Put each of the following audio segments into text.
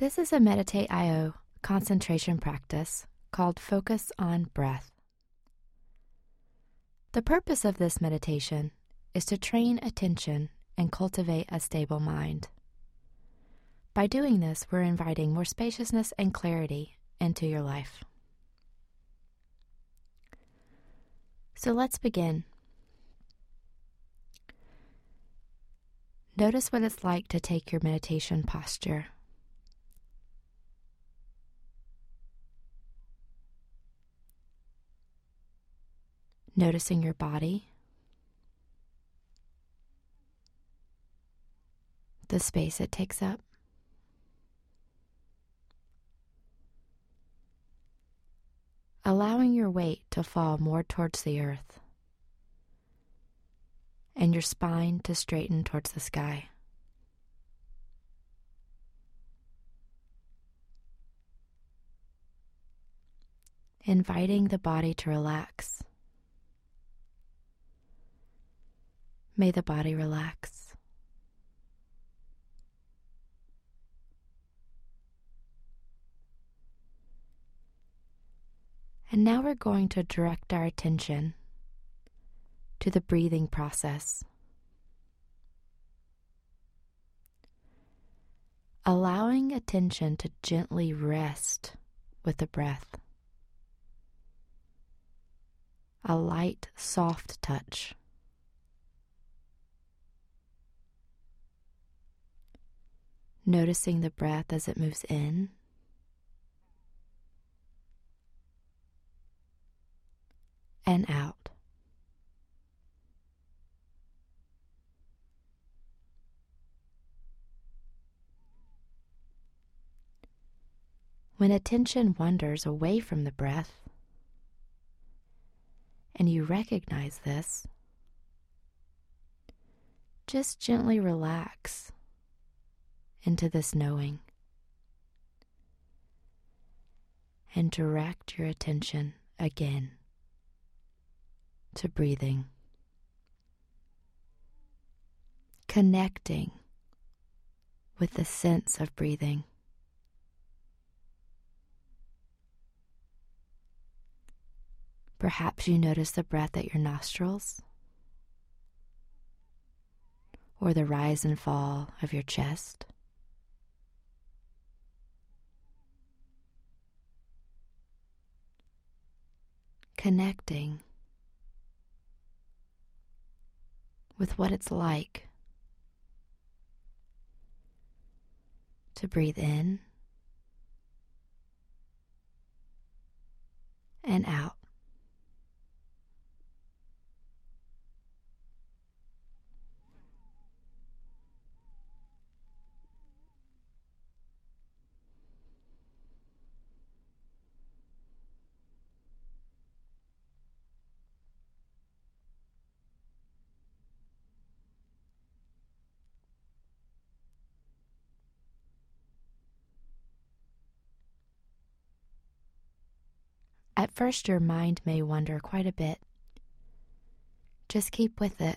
This is a Meditate.io concentration practice called Focus on Breath. The purpose of this meditation is to train attention and cultivate a stable mind. By doing this, we're inviting more spaciousness and clarity into your life. So let's begin. Notice what it's like to take your meditation posture. Noticing your body, the space it takes up. Allowing your weight to fall more towards the earth and your spine to straighten towards the sky. Inviting the body to relax. May the body relax. And now we're going to direct our attention to the breathing process. Allowing attention to gently rest with the breath. A light, soft touch. Noticing the breath as it moves in and out. When attention wanders away from the breath, and you recognize this, just gently relax into this knowing and direct your attention again to breathing, connecting with the sense of breathing. Perhaps you notice the breath at your nostrils or the rise and fall of your chest. Connecting with what it's like to breathe in and out. At first, your mind may wander quite a bit. Just keep with it,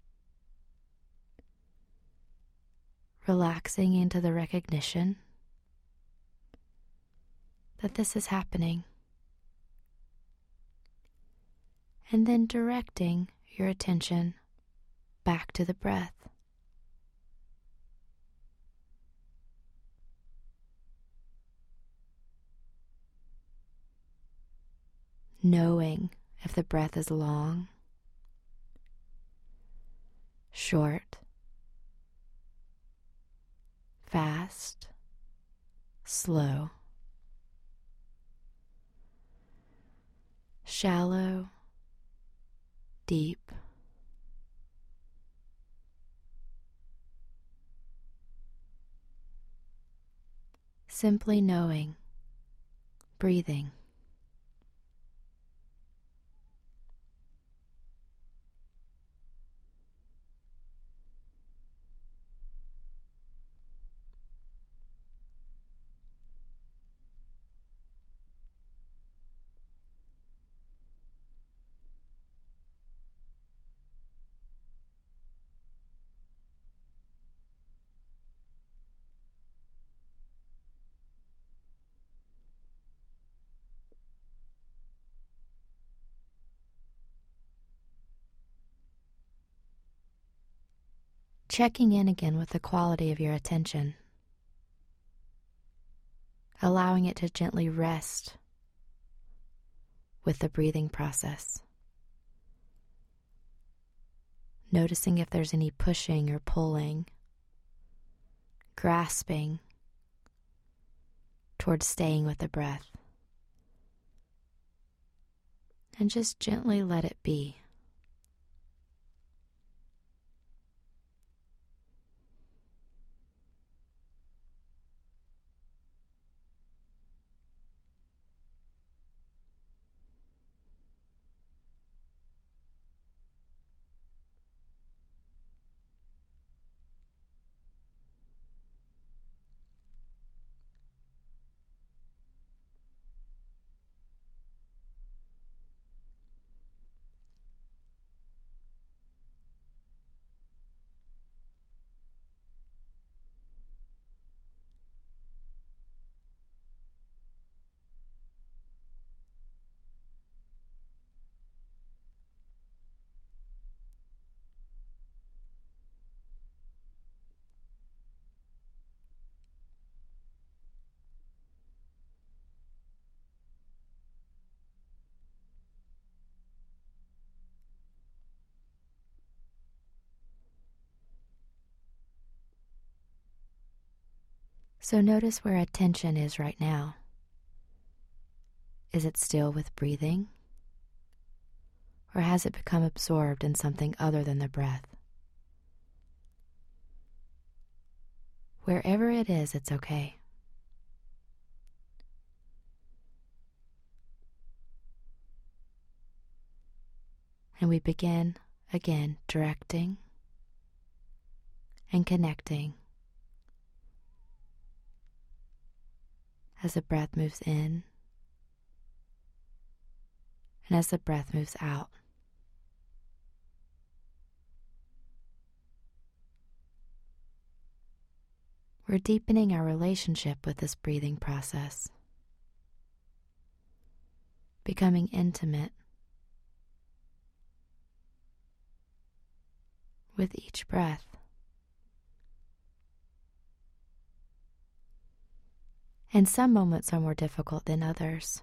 relaxing into the recognition that this is happening, and then directing your attention back to the breath. Knowing if the breath is long, short, fast, slow, shallow, deep. Simply knowing, breathing. Checking in again with the quality of your attention, allowing it to gently rest with the breathing process. Noticing if there's any pushing or pulling, grasping towards staying with the breath. And just gently let it be. So notice where attention is right now. Is it still with breathing? Or has it become absorbed in something other than the breath? Wherever it is, it's okay. And we begin again directing and connecting as the breath moves in and as the breath moves out. We're deepening our relationship with this breathing process, becoming intimate with each breath. And some moments are more difficult than others.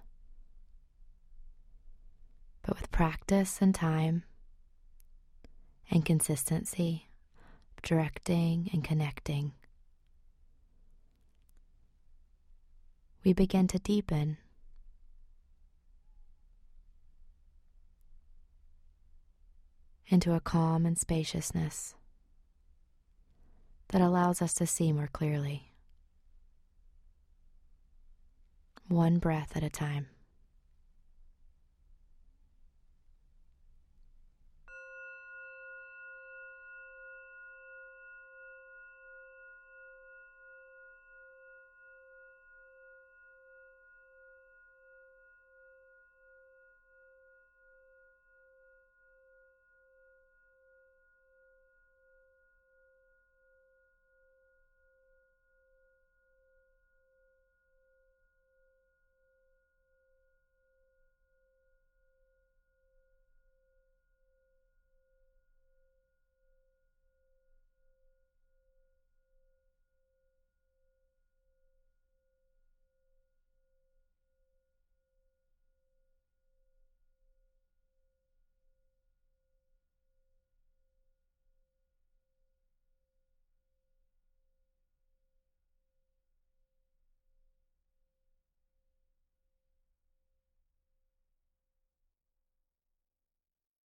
But with practice and time and consistency, directing and connecting, we begin to deepen into a calm and spaciousness that allows us to see more clearly, one breath at a time.